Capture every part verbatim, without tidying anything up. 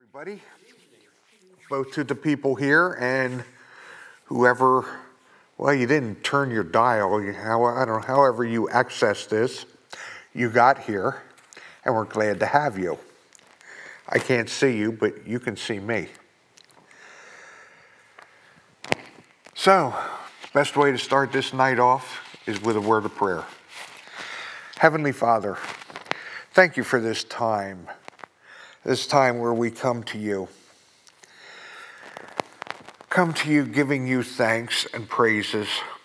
Everybody, both to the people here and whoever, well, you didn't turn your dial, you, how, I don't know, however you access this, you got here, and we're glad to have you. I can't see you, but you can see me. So, best way to start this night off is with a word of prayer. Heavenly Father, thank you for this time, this time where we come to you. Come to you giving you thanks and praises,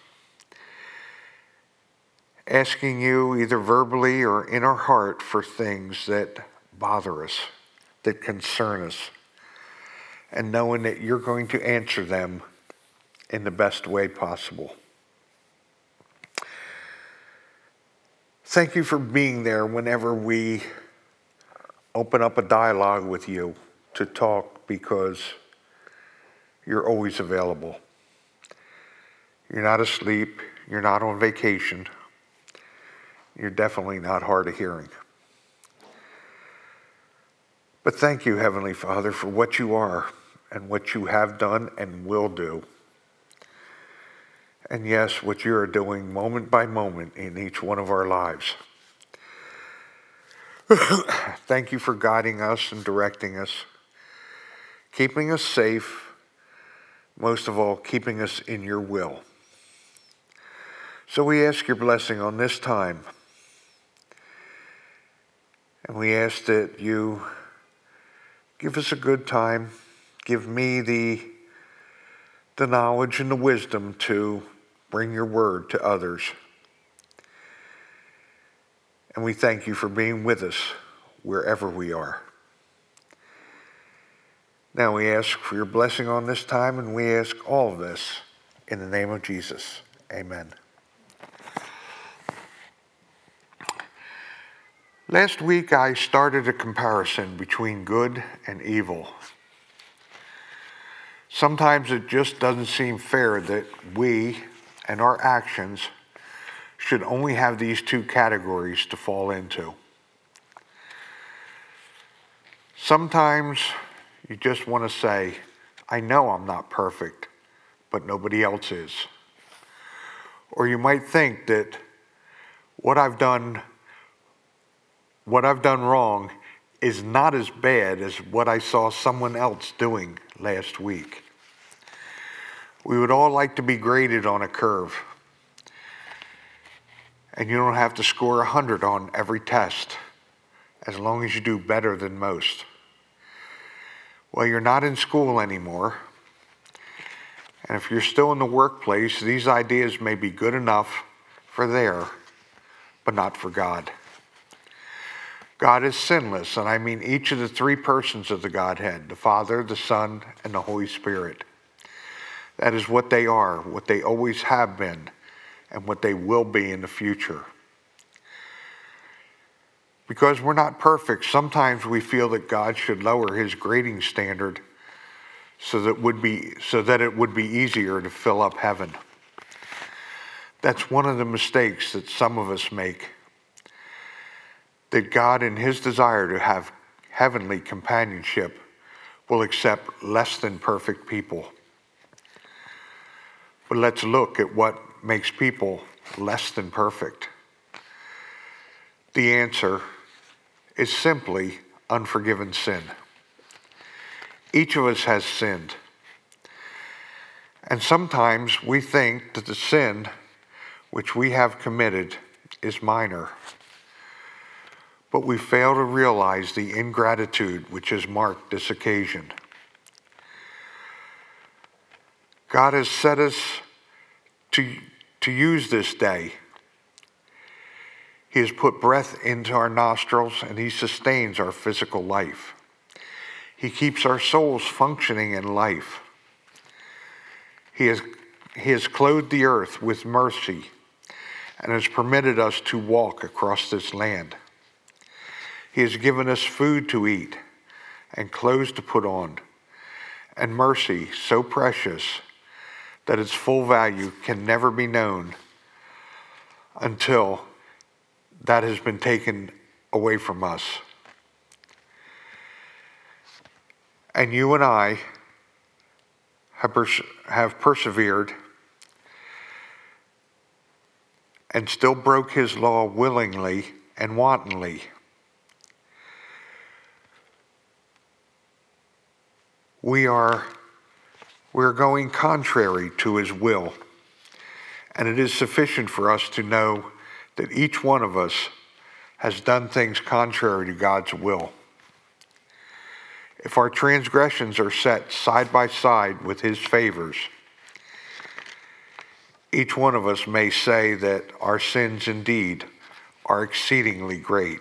asking you either verbally or in our heart for things that bother us, that concern us, and knowing that you're going to answer them in the best way possible. Thank you for being there whenever we open up a dialogue with you to talk, because you're always available. You're not asleep. You're not on vacation. You're definitely not hard of hearing. But thank you, Heavenly Father, for what you are and what you have done and will do. And yes, what you are doing moment by moment in each one of our lives. Thank you for guiding us and directing us, keeping us safe, most of all, keeping us in your will. So we ask your blessing on this time. And we ask that you give us a good time, give me the, the knowledge and the wisdom to bring your word to others. And we thank you for being with us wherever we are. Now we ask for your blessing on this time, and we ask all of this in the name of Jesus. Amen. Last week I started a comparison between good and evil. Sometimes it just doesn't seem fair that we and our actions should only have these two categories to fall into. Sometimes you just want to say, I know I'm not perfect, but nobody else is. Or you might think that what I've done, what I've done wrong is not as bad as what I saw someone else doing last week. We would all like to be graded on a curve. And you don't have to score one hundred on every test, as long as you do better than most. Well, you're not in school anymore. And if you're still in the workplace, these ideas may be good enough for there, but not for God. God is sinless, and I mean each of the three persons of the Godhead, the Father, the Son, and the Holy Spirit. That is what they are, what they always have been, and what they will be in the future. Because we're not perfect, sometimes we feel that God should lower his grading standard so that would be so that it would be easier to fill up heaven. That's one of the mistakes that some of us make. That God, in his desire to have heavenly companionship, will accept less than perfect people. But let's look at what makes people less than perfect. The answer is simply unforgiven sin. Each of us has sinned. And sometimes we think that the sin which we have committed is minor. But we fail to realize the ingratitude which has marked this occasion. God has set us to, to use this day. He has put breath into our nostrils, and he sustains our physical life. He keeps our souls functioning in life. He has, he has clothed the earth with mercy and has permitted us to walk across this land. He has given us food to eat and clothes to put on, and mercy so precious that its full value can never be known until that has been taken away from us. And you and I have, pers- have persevered and still broke his law willingly and wantonly. We are we're going contrary to his will, and it is sufficient for us to know that each one of us has done things contrary to God's will. If our transgressions are set side by side with his favors, each one of us may say that our sins indeed are exceedingly great.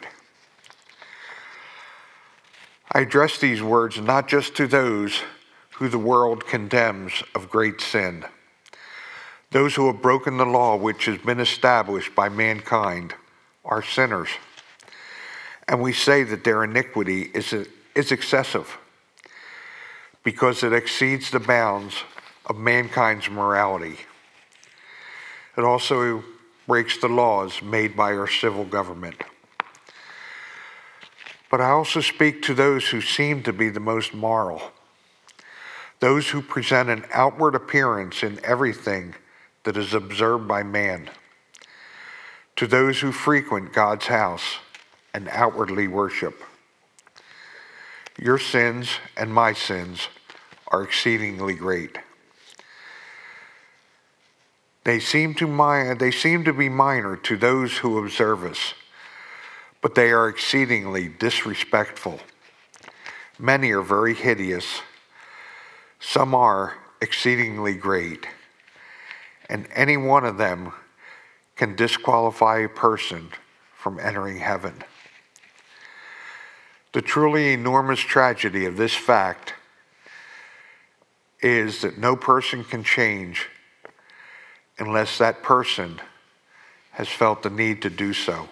I address these words not just to those who the world condemns of great sin, those who have broken the law which has been established by mankind are sinners, and we say that their iniquity is, is excessive because it exceeds the bounds of mankind's morality. It also breaks the laws made by our civil government. But I also speak to those who seem to be the most moral, those who present an outward appearance in everything that is observed by man, to those who frequent God's house and outwardly worship. Your sins and my sins are exceedingly great. They seem to mi- they seem to be minor to those who observe us, but they are exceedingly disrespectful. Many are very hideous. Some are exceedingly great. And any one of them can disqualify a person from entering heaven. The truly enormous tragedy of this fact is that no person can change unless that person has felt the need to do so.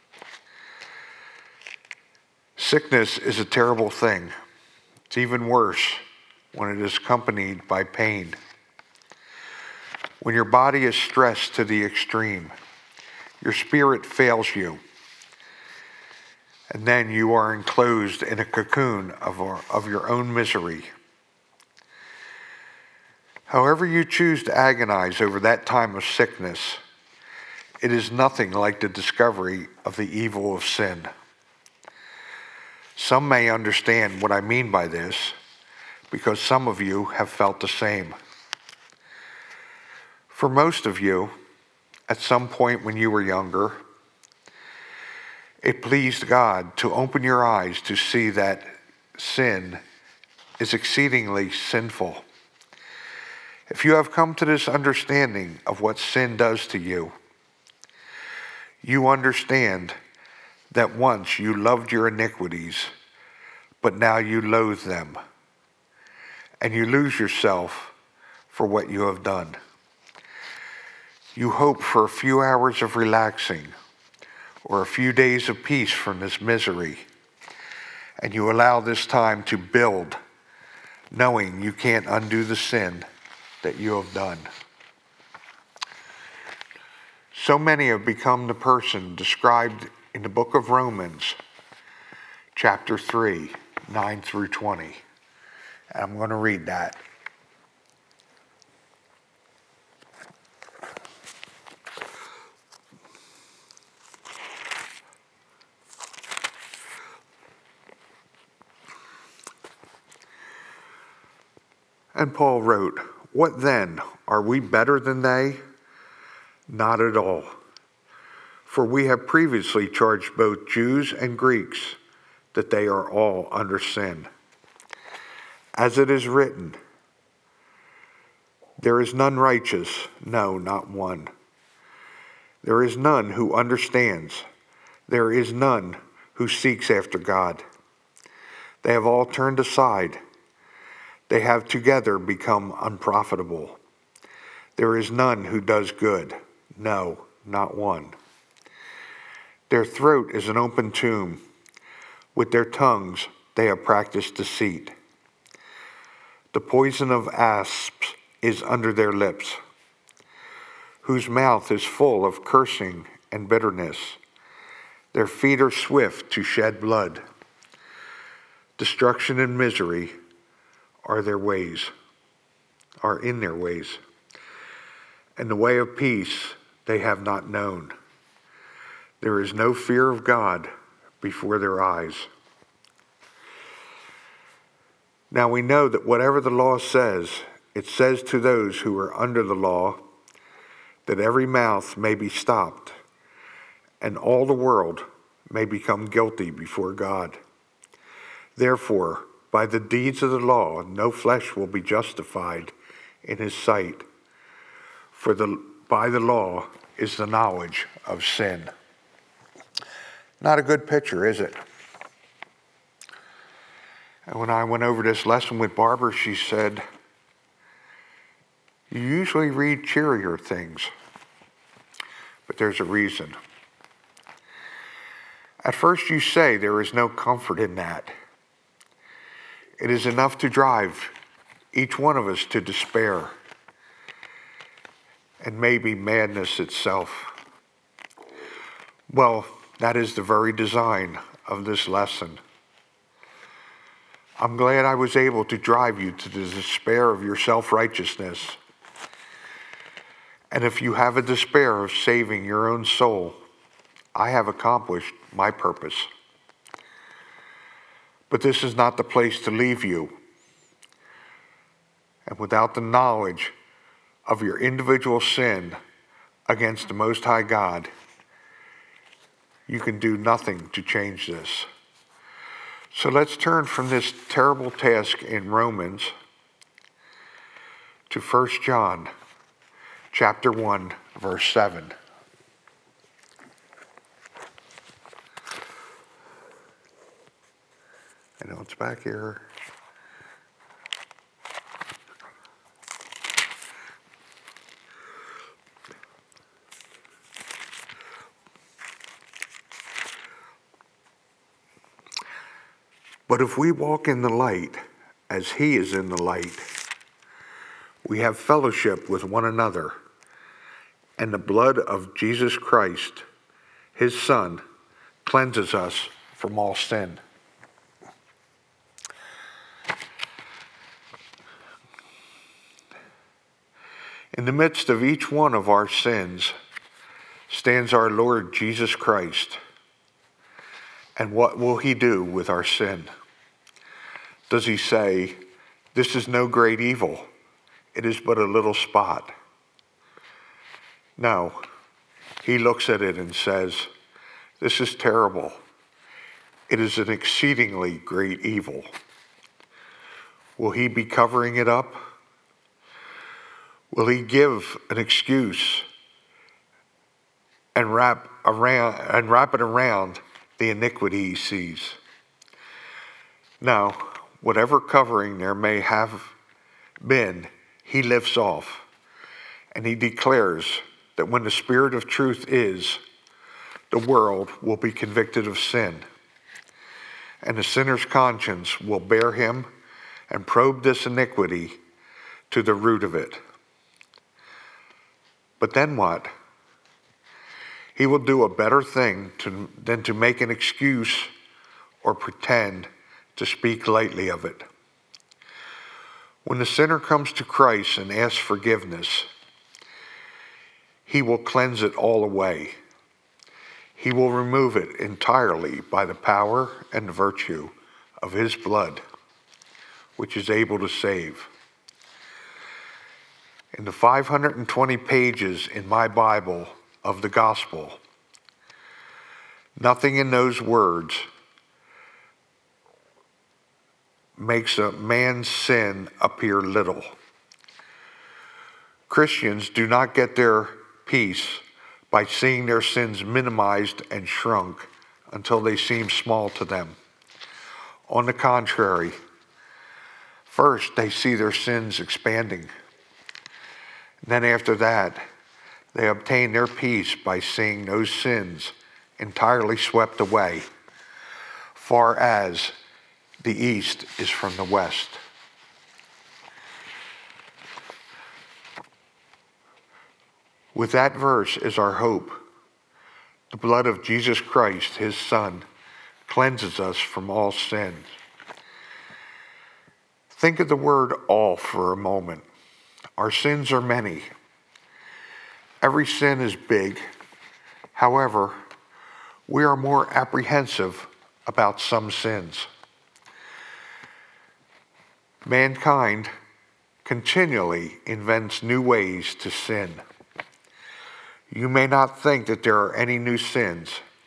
Sickness is a terrible thing. It's even worse when it is accompanied by pain. When your body is stressed to the extreme, your spirit fails you, and then you are enclosed in a cocoon of, of your own misery. However you choose to agonize over that time of sickness, it is nothing like the discovery of the evil of sin. Some may understand what I mean by this, because some of you have felt the same. For most of you, at some point when you were younger, it pleased God to open your eyes to see that sin is exceedingly sinful. If you have come to this understanding of what sin does to you, you understand that once you loved your iniquities, but now you loathe them, and you lose yourself for what you have done. You hope for a few hours of relaxing or a few days of peace from this misery, and you allow this time to build, knowing you can't undo the sin that you have done. So many have become the person described in the book of Romans, chapter three, nine through twenty. And I'm going to read that. And Paul wrote, "What then? Are we better than they? Not at all. For we have previously charged both Jews and Greeks that they are all under sin. As it is written, there is none righteous, no, not one. There is none who understands. There is none who seeks after God. They have all turned aside. They have together become unprofitable. There is none who does good, no, not one. Their throat is an open tomb. With their tongues they have practiced deceit. The poison of asps is under their lips, whose mouth is full of cursing and bitterness. Their feet are swift to shed blood. Destruction and misery are their ways, are in their ways, and the way of peace they have not known. There is no fear of God before their eyes. Now we know that whatever the law says, it says to those who are under the law, that every mouth may be stopped, and all the world may become guilty before God. Therefore, by the deeds of the law, no flesh will be justified in his sight, for the, by the law is the knowledge of sin. Not a good picture, is it? And when I went over this lesson with Barbara, she said, you usually read cheerier things, but there's a reason. At first you say there is no comfort in that. It is enough to drive each one of us to despair and maybe madness itself. Well, that is the very design of this lesson. I'm glad I was able to drive you to the despair of your self-righteousness. And if you have a despair of saving your own soul, I have accomplished my purpose. But this is not the place to leave you. And without the knowledge of your individual sin against the Most High God, you can do nothing to change this. So let's turn from this terrible task in Romans to First John chapter one, verse seven. I know it's back here. But if we walk in the light, as he is in the light, we have fellowship with one another, and the blood of Jesus Christ, his Son, cleanses us from all sin. In the midst of each one of our sins stands our Lord Jesus Christ. And what will he do with our sin? Does he say, this is no great evil, it is but a little spot? No, he looks at it and says, this is terrible. It is an exceedingly great evil. Will he be covering it up? Will he give an excuse and wrap around and wrap it around the iniquity he sees? No, whatever covering there may have been, he lifts off, and he declares that when the Spirit of truth is, the world will be convicted of sin, and the sinner's conscience will bear him and probe this iniquity to the root of it. But then what? He will do a better thing to, than to make an excuse or pretend to speak lightly of it. When the sinner comes to Christ and asks forgiveness, he will cleanse it all away. He will remove it entirely by the power and virtue of his blood, which is able to save. In the five hundred twenty pages in my Bible of the gospel, nothing in those words makes a man's sin appear little. Christians do not get their peace by seeing their sins minimized and shrunk until they seem small to them. On the contrary, first they see their sins expanding. Then after that, they obtain their peace by seeing those sins entirely swept away, far as the east is from the west. With that verse as our hope, the blood of Jesus Christ, his Son, cleanses us from all sins. Think of the word all for a moment. Our sins are many. Every sin is big. However, we are more apprehensive about some sins. Mankind continually invents new ways to sin. You may not think that there are any new sins,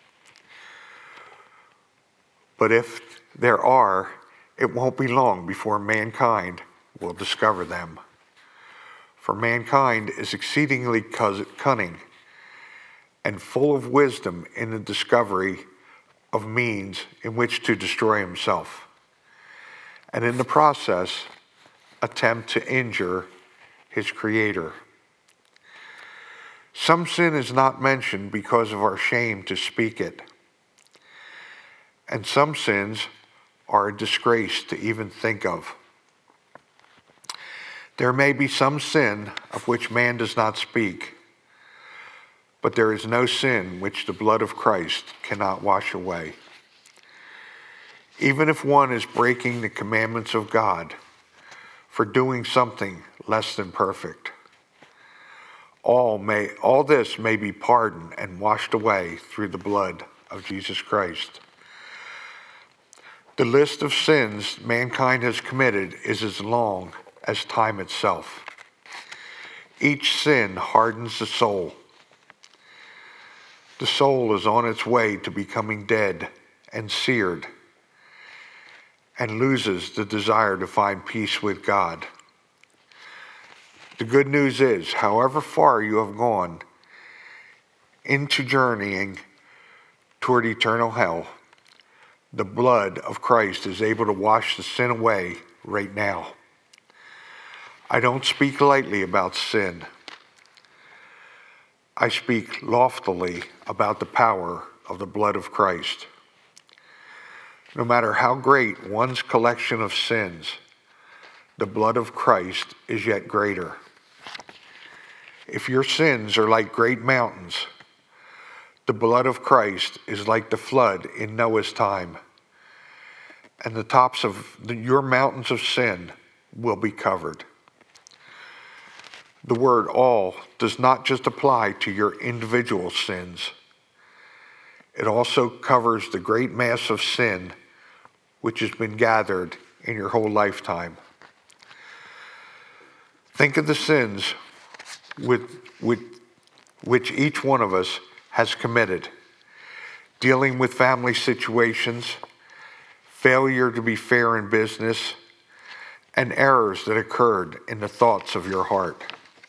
but if there are, it won't be long before mankind will discover them. For mankind is exceedingly cunning and full of wisdom in the discovery of means in which to destroy himself, and in the process, attempt to injure his creator. Some sin is not mentioned because of our shame to speak it, and some sins are a disgrace to even think of. There may be some sin of which man does not speak, but there is no sin which the blood of Christ cannot wash away. Even if one is breaking the commandments of God for doing something less than perfect, all may all this may be pardoned and washed away through the blood of Jesus Christ. The list of sins mankind has committed is as long as time itself. Each sin hardens the soul. The soul is on its way to becoming dead and seared, and loses the desire to find peace with God. The good news is, however far you have gone into journeying toward eternal hell, the blood of Christ is able to wash the sin away right now. I don't speak lightly about sin. I speak loftily about the power of the blood of Christ. No matter how great one's collection of sins, the blood of Christ is yet greater. If your sins are like great mountains, the blood of Christ is like the flood in Noah's time, and the tops of the, your mountains of sin will be covered. The word all does not just apply to your individual sins. It also covers the great mass of sin which has been gathered in your whole lifetime. Think of the sins with, with which each one of us has committed, dealing with family situations, failure to be fair in business, and errors that occurred in the thoughts of your heart.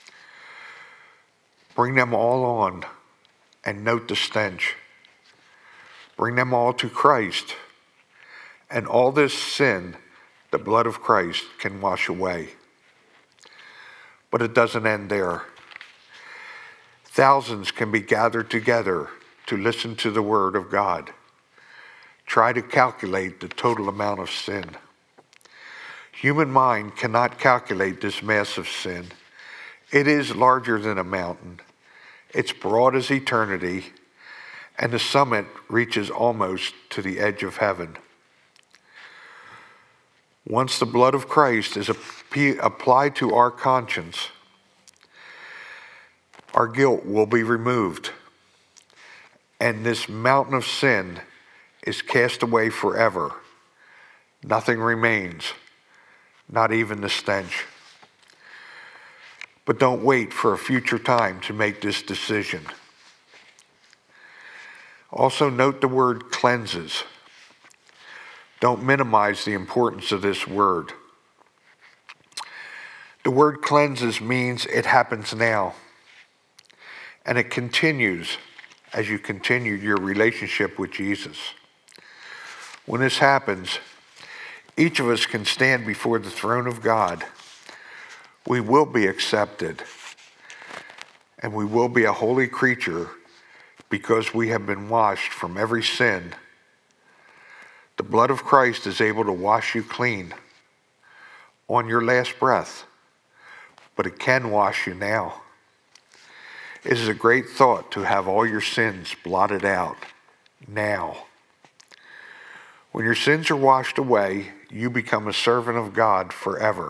Bring them all on and note the stench. Bring them all to Christ, and all this sin the blood of Christ can wash away. But it doesn't end there. Thousands can be gathered together to listen to the word of God. Try to calculate the total amount of sin. Human mind cannot calculate this massive sin. It is larger than a mountain. It's broad as eternity, and the summit reaches almost to the edge of heaven. Once the blood of Christ is applied to our conscience, our guilt will be removed, and this mountain of sin is cast away forever. Nothing remains, not even the stench. But don't wait for a future time to make this decision. Also note the word cleanses. Don't minimize the importance of this word. The word cleanses means it happens now, and it continues as you continue your relationship with Jesus. When this happens, each of us can stand before the throne of God. We will be accepted, and we will be a holy creature because we have been washed from every sin. The blood of Christ is able to wash you clean on your last breath, but it can wash you now. It is a great thought to have all your sins blotted out now. When your sins are washed away, you become a servant of God forever.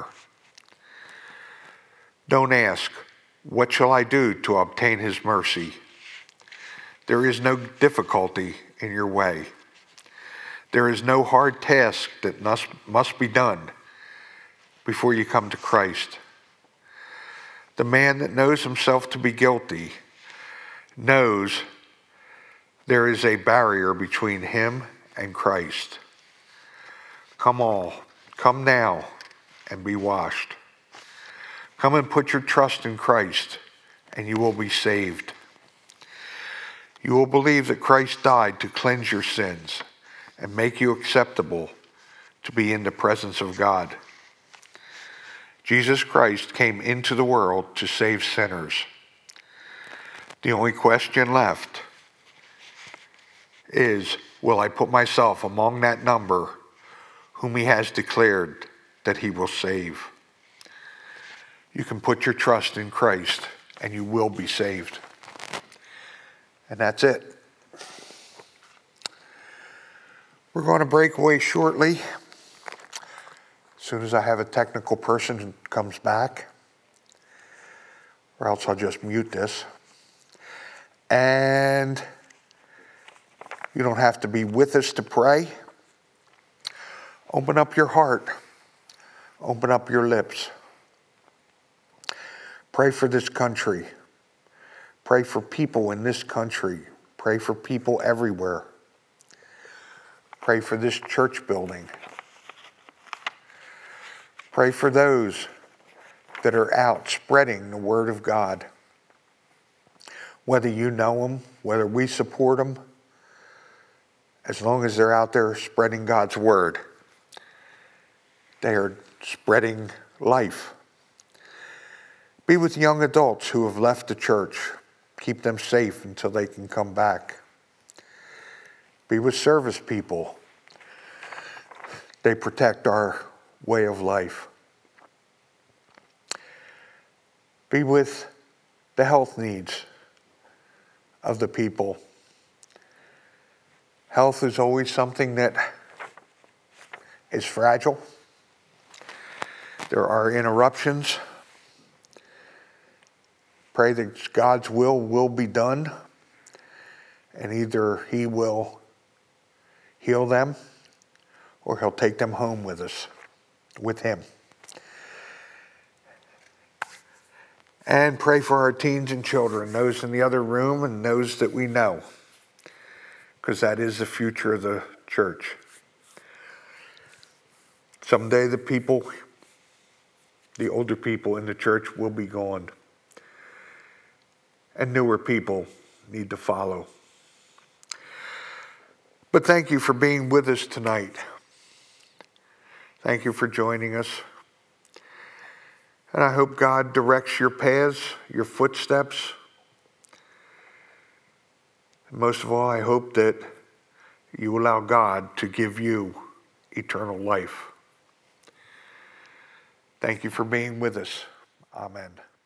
Don't ask, what shall I do to obtain his mercy? There is no difficulty in your way. There is no hard task that must, must be done before you come to Christ. The man that knows himself to be guilty knows there is a barrier between him and Christ. Come all, come now and be washed. Come and put your trust in Christ and you will be saved. You will believe that Christ died to cleanse your sins and make you acceptable to be in the presence of God. Jesus Christ came into the world to save sinners. The only question left is, will I put myself among that number whom he has declared that he will save? You can put your trust in Christ and you will be saved. And that's it. We're going to break away shortly. As soon as I have a technical person who comes back, or else I'll just mute this. And you don't have to be with us to pray. Open up your heart. Open up your lips. Pray for this country. Pray for people in this country. Pray for people everywhere. Pray for this church building. Pray for those that are out spreading the word of God. Whether you know them, whether we support them, as long as they're out there spreading God's word, they are spreading life. Be with young adults who have left the church. Keep them safe until they can come back. Be with service people. They protect our way of life. Be with the health needs of the people. Health is always something that is fragile. There are interruptions. Pray that God's will will be done, and either he will heal them or he'll take them home with us, with him. And pray for our teens and children, those in the other room and those that we know, because that is the future of the church. Someday the people, the older people in the church will be gone, and newer people need to follow. But thank you for being with us tonight. Thank you for joining us. And I hope God directs your paths, your footsteps. And most of all, I hope that you allow God to give you eternal life. Thank you for being with us. Amen.